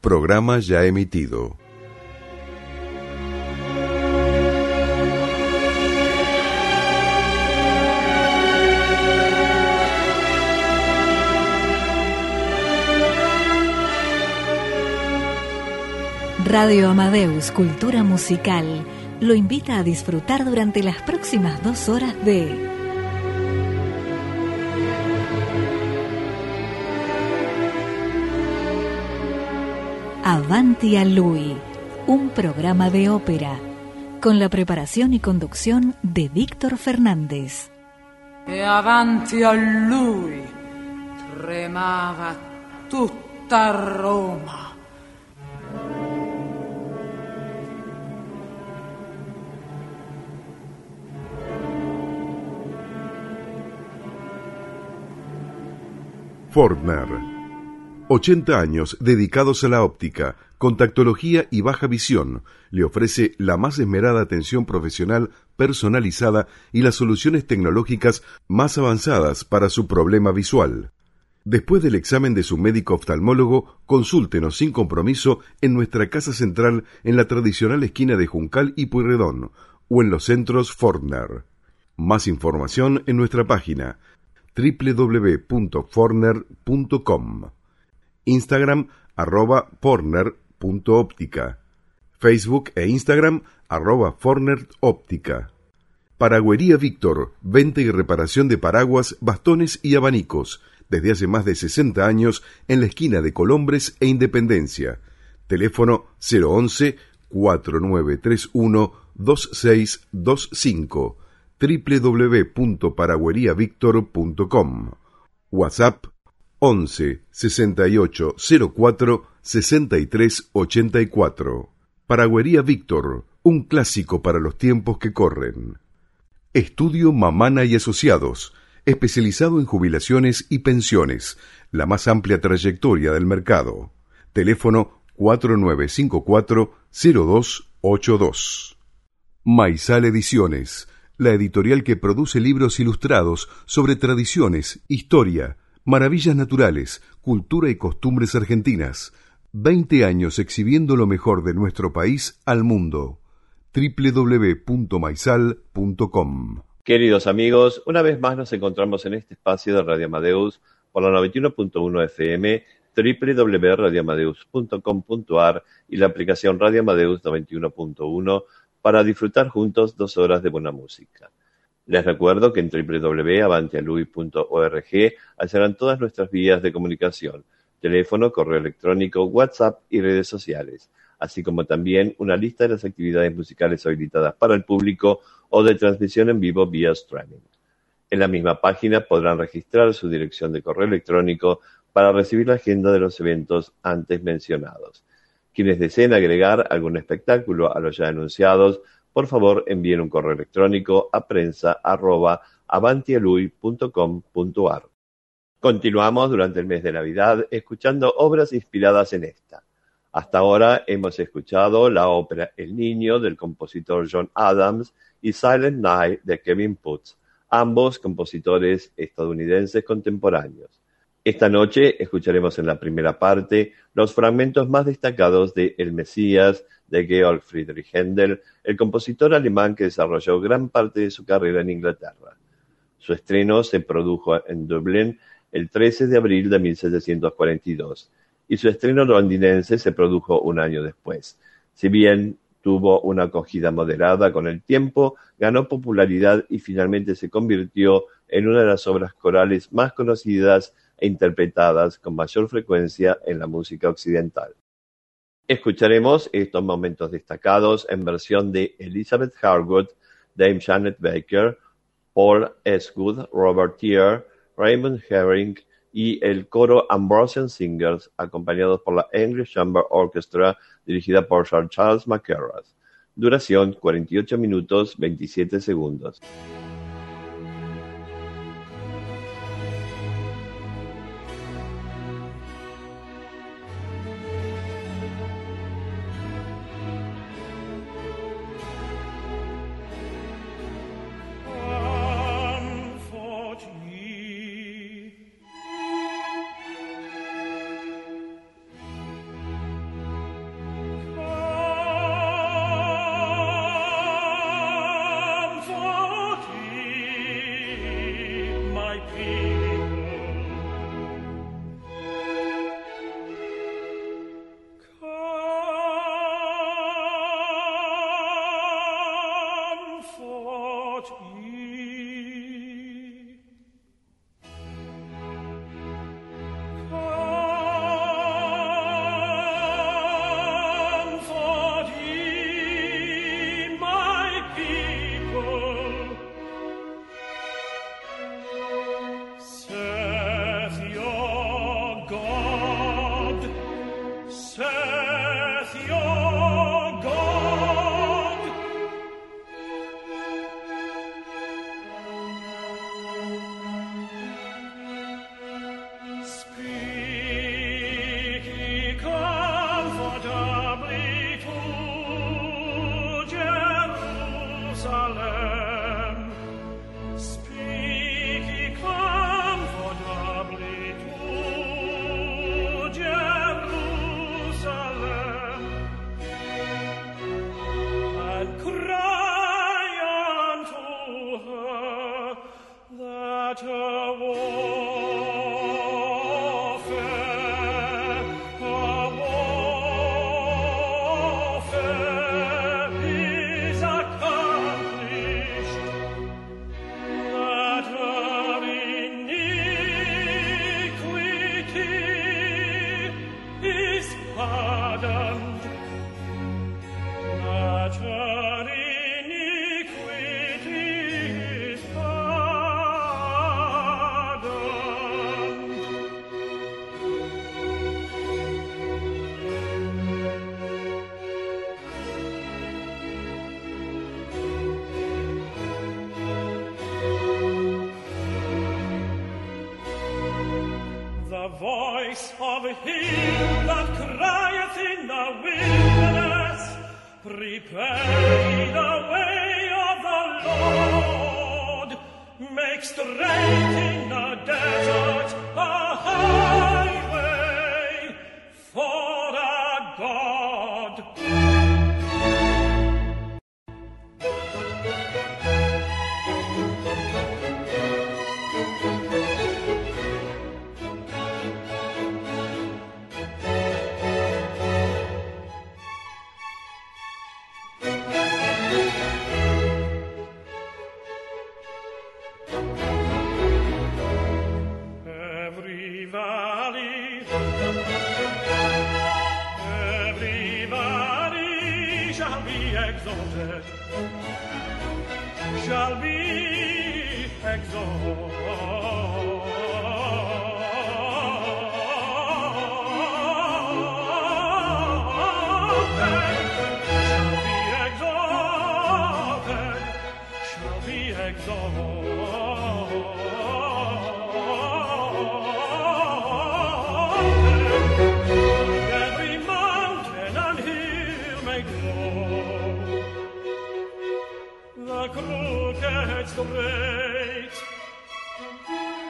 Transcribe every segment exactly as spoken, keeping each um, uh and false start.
Programa ya emitido. Radio Amadeus Cultura Musical lo invita a disfrutar durante las próximas dos horas de Avanti a Lui, un programa de ópera, con la preparación y conducción de Víctor Fernández. E avanti a lui tremava tutta Roma. Fortner. ochenta años dedicados a la óptica, contactología y baja visión. Le ofrece la más esmerada atención profesional personalizada y las soluciones tecnológicas más avanzadas para su problema visual. Después del examen de su médico oftalmólogo, consúltenos sin compromiso en nuestra casa central en la tradicional esquina de Juncal y Pueyrredón o en los centros Fortner. Más información en nuestra página doble u doble u doble u punto fortner punto com, Instagram arroba fortner punto óptica, Facebook e Instagram arroba fortner óptica. Paragüería Víctor, venta y reparación de paraguas, bastones y abanicos, desde hace más de sesenta años en la esquina de Colombres e Independencia. Teléfono cero once, cuatro nueve tres uno, dos seis dos cinco, doble u doble u doble u punto paragüería víctor punto com. WhatsApp once, sesenta y ocho cero cuatro, sesenta y tres ochenta y cuatro. Paragüería Víctor, un clásico para los tiempos que corren. Estudio Mamana y Asociados, especializado en jubilaciones y pensiones, la más amplia trayectoria del mercado. Teléfono cuatro nueve cinco cuatro, cero dos ocho dos. Maizal Ediciones, la editorial que produce libros ilustrados sobre tradiciones, historia, maravillas naturales, cultura y costumbres argentinas. veinte años exhibiendo lo mejor de nuestro país al mundo. doble u doble u doble u punto maizal punto com. Queridos amigos, una vez más nos encontramos en este espacio de Radio Amadeus por la noventa y uno punto uno F M, doble u doble u doble u punto radio amadeus punto com punto a r y la aplicación Radio Amadeus noventa y uno punto uno para disfrutar juntos dos horas de buena música. Les recuerdo que en doble u doble u doble u punto avanti a lui punto org hallarán todas nuestras vías de comunicación, teléfono, correo electrónico, WhatsApp y redes sociales, así como también una lista de las actividades musicales habilitadas para el público o de transmisión en vivo vía streaming. En la misma página podrán registrar su dirección de correo electrónico para recibir la agenda de los eventos antes mencionados. Quienes deseen agregar algún espectáculo a los ya anunciados, por favor envíen un correo electrónico a prensa arroba avanti a lui punto com punto a r. Continuamos durante el mes de Navidad escuchando obras inspiradas en esta. Hasta ahora hemos escuchado la ópera El Niño del compositor John Adams y Silent Night de Kevin Putz, ambos compositores estadounidenses contemporáneos. Esta noche escucharemos en la primera parte los fragmentos más destacados de El Mesías de Georg Friedrich Händel, el compositor alemán que desarrolló gran parte de su carrera en Inglaterra. Su estreno se produjo en Dublín el trece de abril de mil setecientos cuarenta y dos y su estreno londinense se produjo un año después. Si bien tuvo una acogida moderada con el tiempo, ganó popularidad y finalmente se convirtió en una de las obras corales más conocidas e interpretadas con mayor frecuencia en la música occidental. Escucharemos estos momentos destacados en versión de Elizabeth Harwood, Dame Janet Baker, Paul Esgood, Robert Tier, Raymond Herring y el coro Ambrosian Singers, acompañados por la English Chamber Orchestra, dirigida por Sir Charles McCarrath. Duración cuarenta y ocho minutos veintisiete segundos. pardoned. Nature iniquity is pardoned. The voice of him that crieth in the wilderness, prepare ye the way of the Lord, make straight in the desert a highway for our God. Every valley, every valley shall be exalted, shall be exalted, shall be exalted, shall be exalted. Every mountain and hill may grow, the crooked straight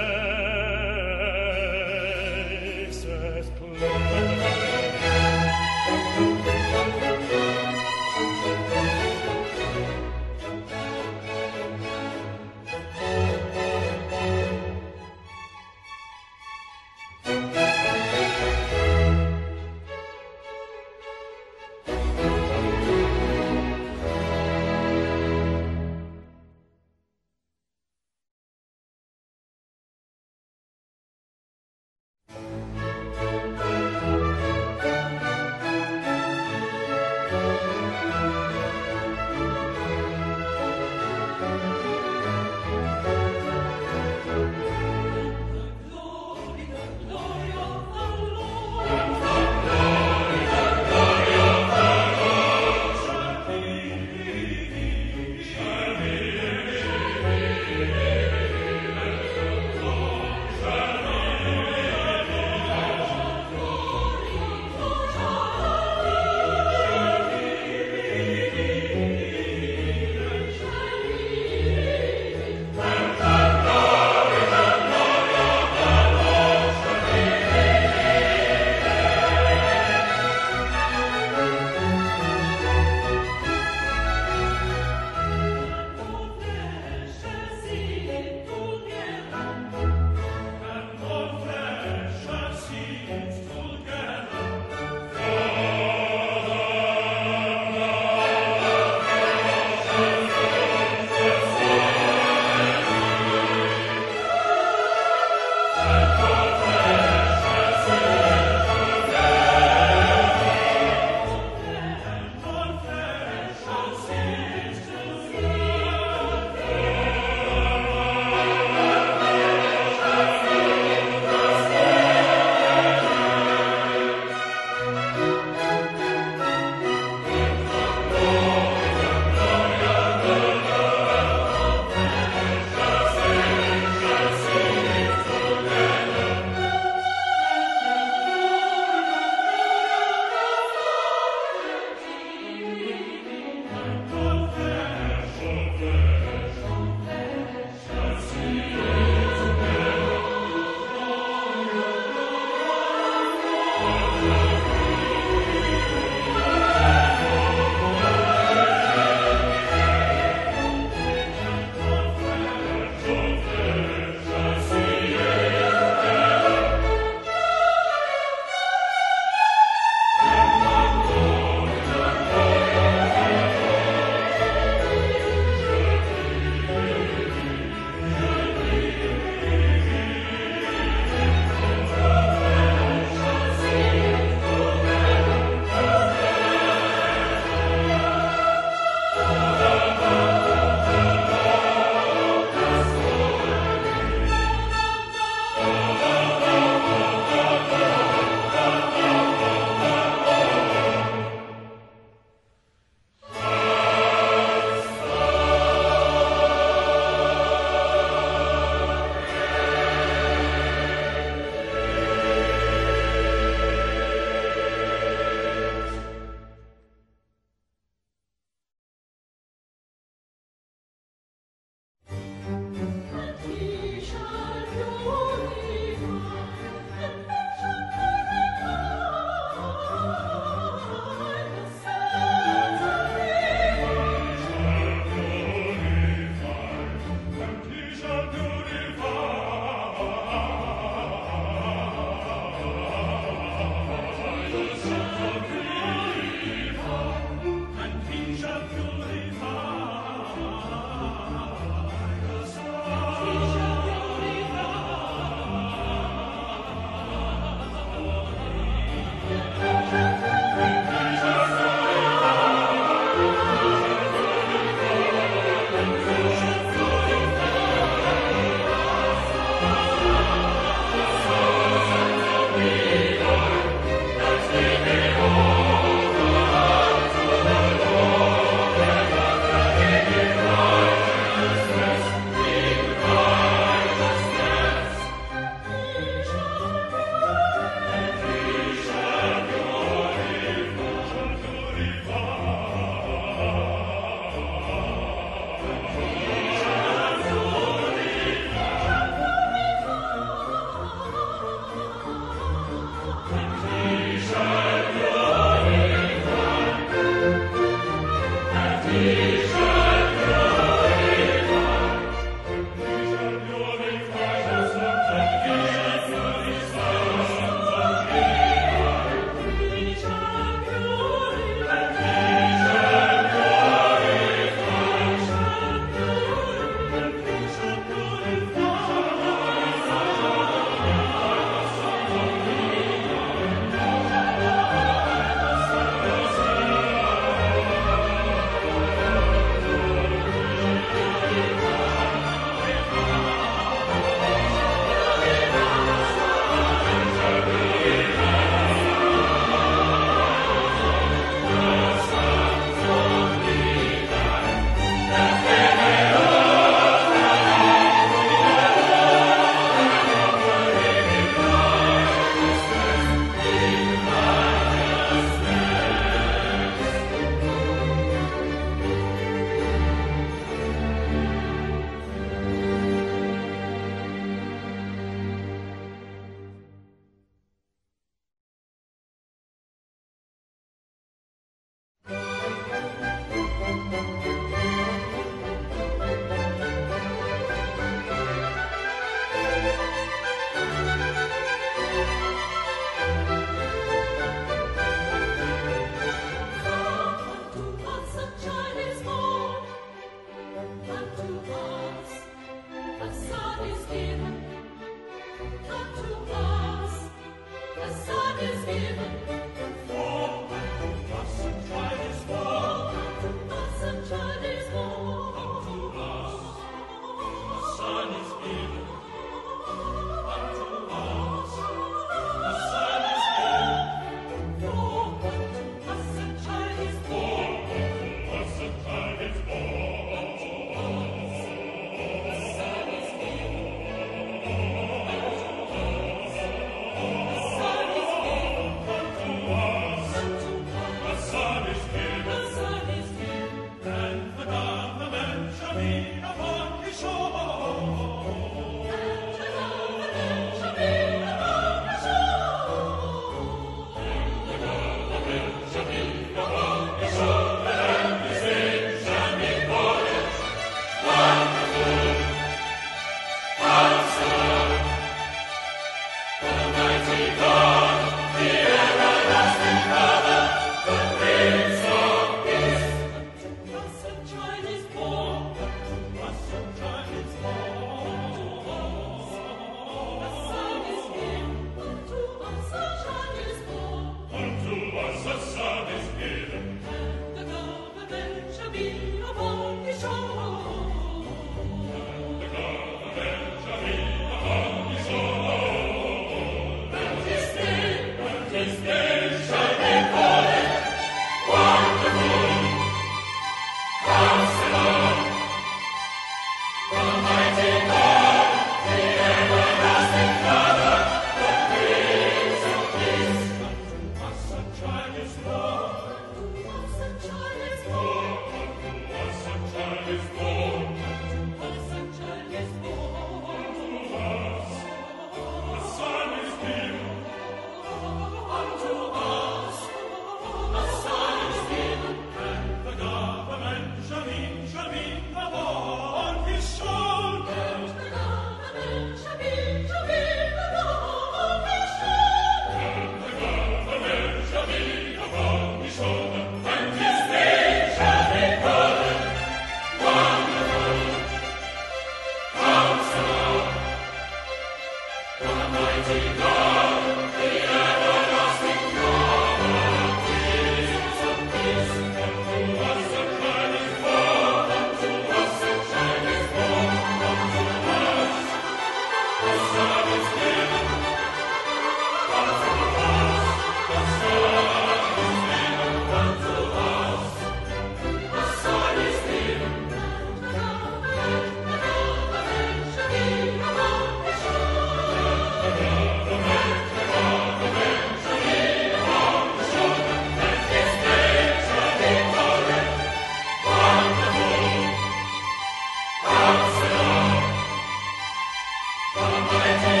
Almighty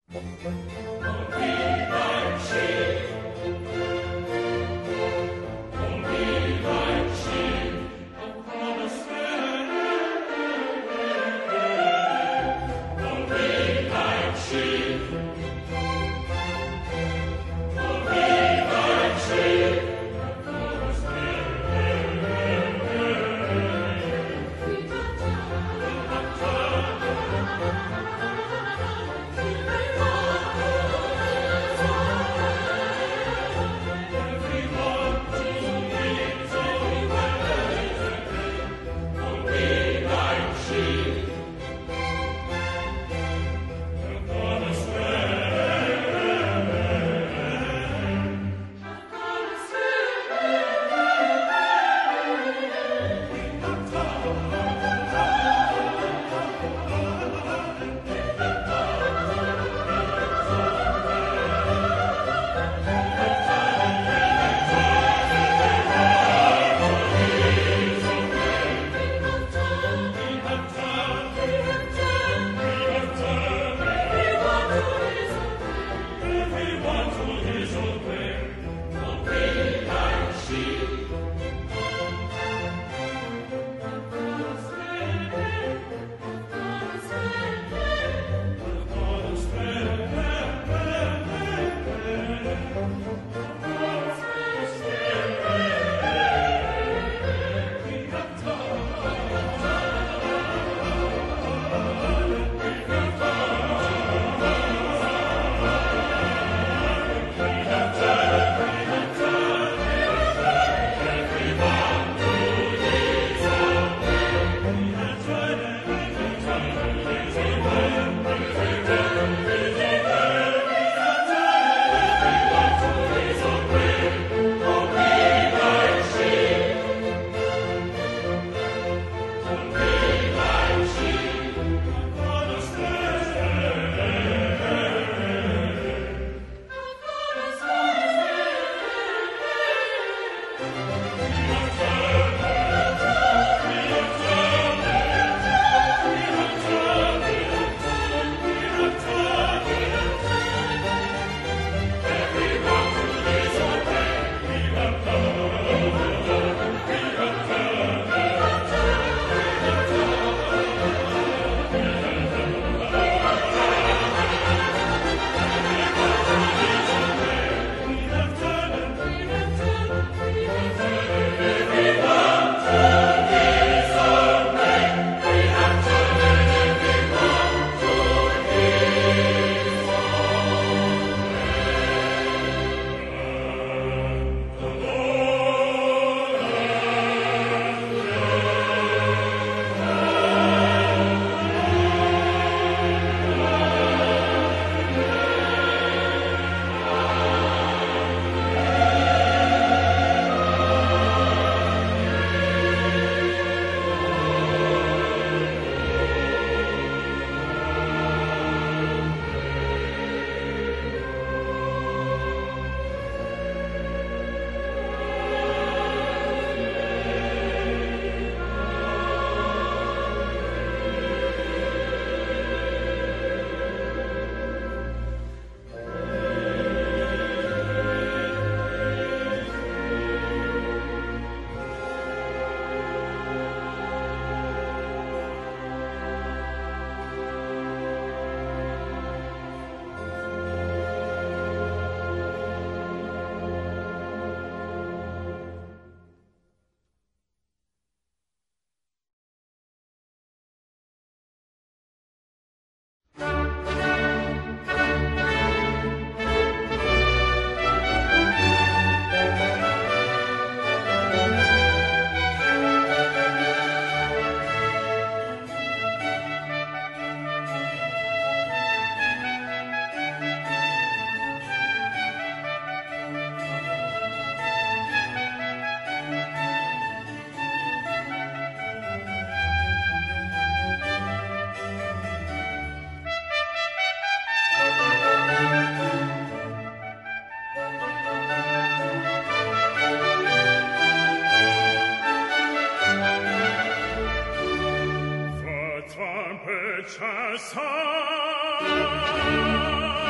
trumpets shall sound.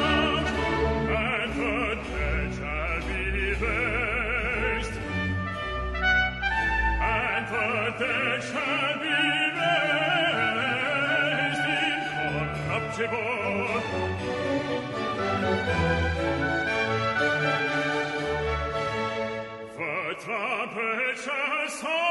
raised, and the dead shall be raised incorruptible. The trumpet shall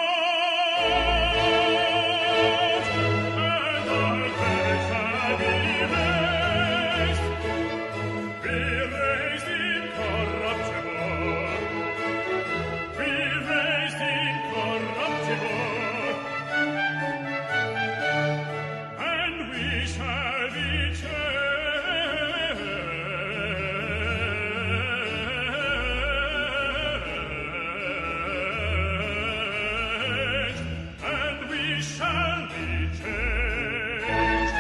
sound, and the dead shall be raised, be raised incorruptible, be raised incorruptible, and we shall be changed, and we shall be changed.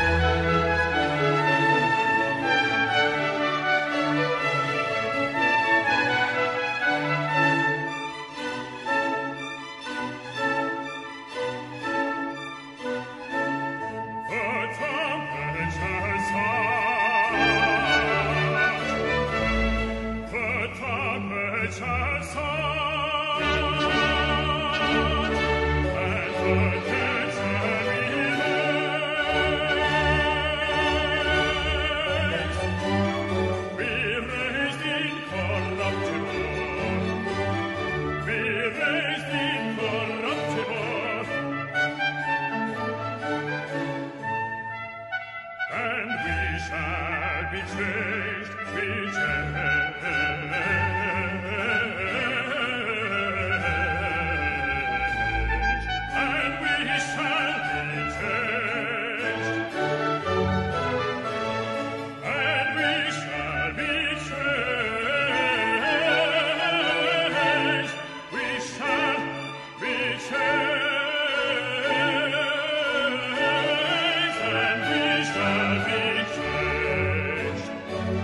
The trumpet shall sound, the trumpet shall sound, and the dead shall be raised, be raised incorruptible, be raised incorruptible, and we shall be changed, be changed, and we shall be changed, and we shall be changed, we shall be changed, and we shall be changed.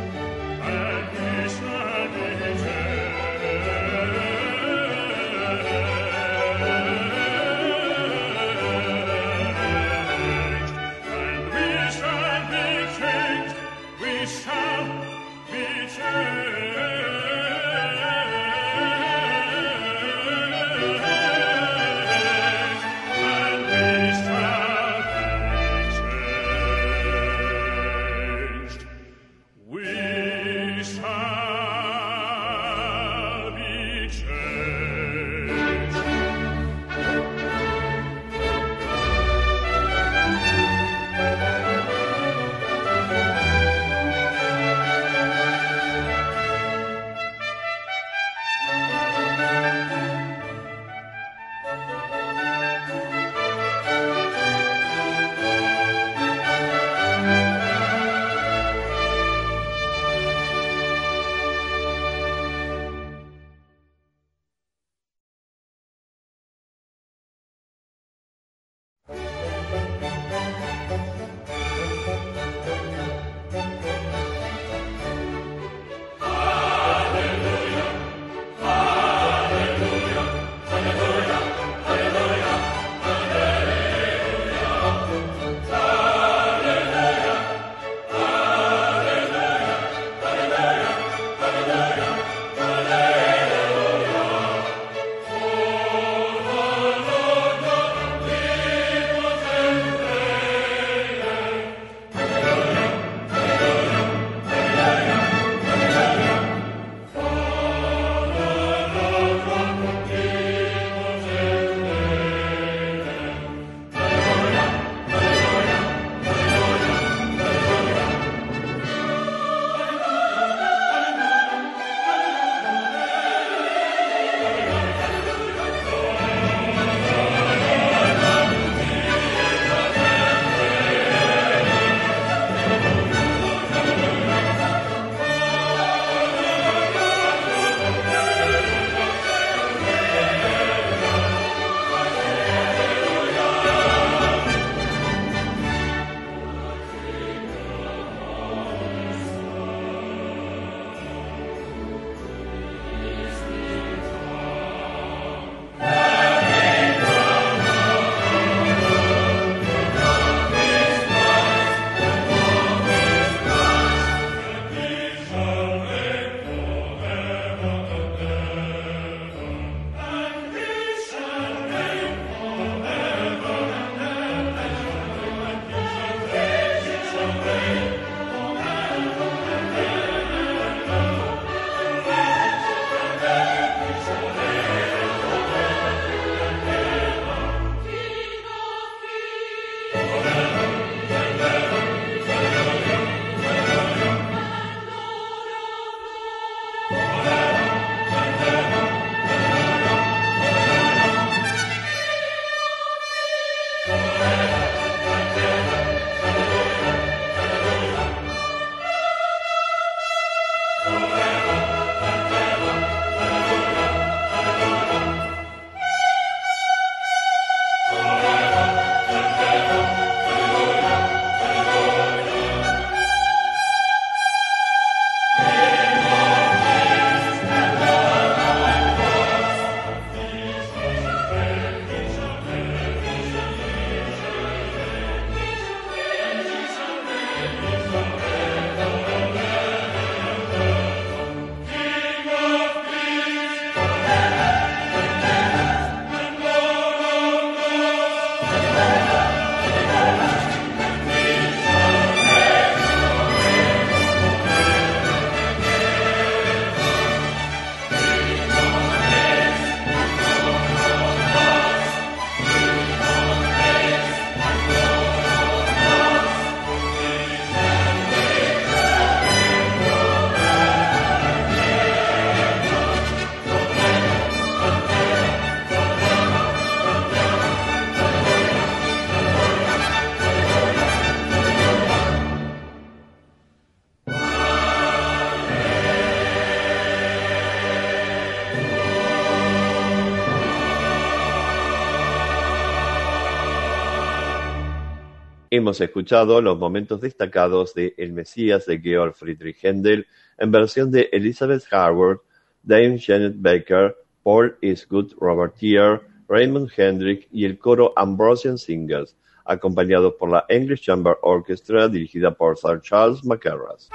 Hemos escuchado los momentos destacados de El Mesías de Georg Friedrich Händel en versión de Elizabeth Harwood, Dame Janet Baker, Paul Eastwood, Robert Thier, Raymond Hendrick y el coro Ambrosian Singers, acompañados por la English Chamber Orchestra dirigida por Sir Charles Mackerras.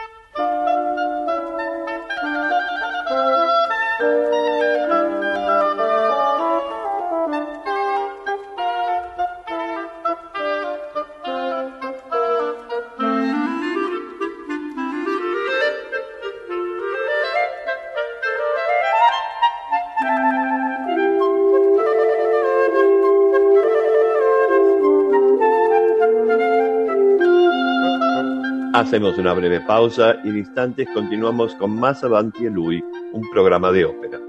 Hacemos una breve pausa y en instantes continuamos con más Avanti a Lui, un programa de ópera.